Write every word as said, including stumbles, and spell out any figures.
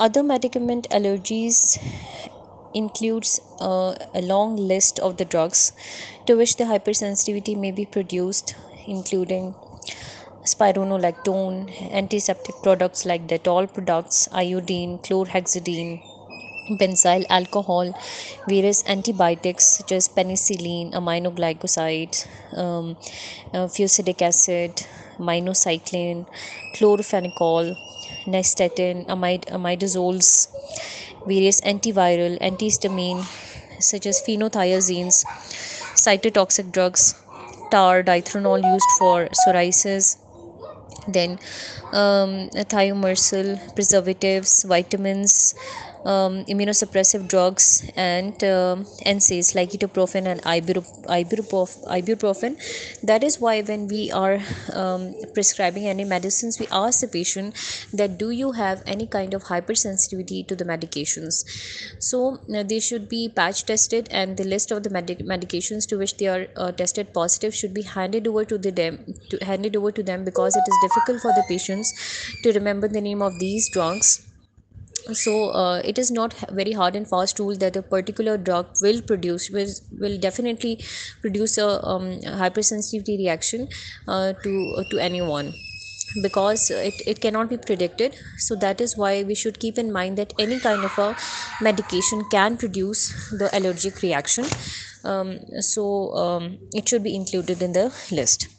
Other medicament allergies includes uh, a long list of the drugs to which the hypersensitivity may be produced, including spironolactone, antiseptic products like Dettol products, iodine, chlorhexidine, benzyl alcohol, various antibiotics such as penicillin, aminoglycosides, um, uh, fusidic acid, minocycline, chlorophenicol, nystatin, amide, amidazoles, various antiviral, antihistamine such as phenothiazines, cytotoxic drugs, tar, dithronol used for psoriasis, then um, thiomersal, preservatives, vitamins, um, immunosuppressive drugs, and um N SAIDs like ibuprofen and iburo- ibuprof- ibuprofen. That is why when we are um, prescribing any medicines, we ask the patient that do you have any kind of hypersensitivity to the medications. So uh, they should be patch tested, and the list of the medic- medications to which they are uh, tested positive should be handed over to the them to handed over to them, because it is difficult for the patients to remember the name of these drugs. So uh, it is not h- very hard and fast rule that a particular drug will produce will, will definitely produce a um, hypersensitivity reaction uh, to uh, to anyone, because it, it cannot be predicted. So that is why we should keep in mind that any kind of a medication can produce the allergic reaction. Um, so um, it should be included in the list.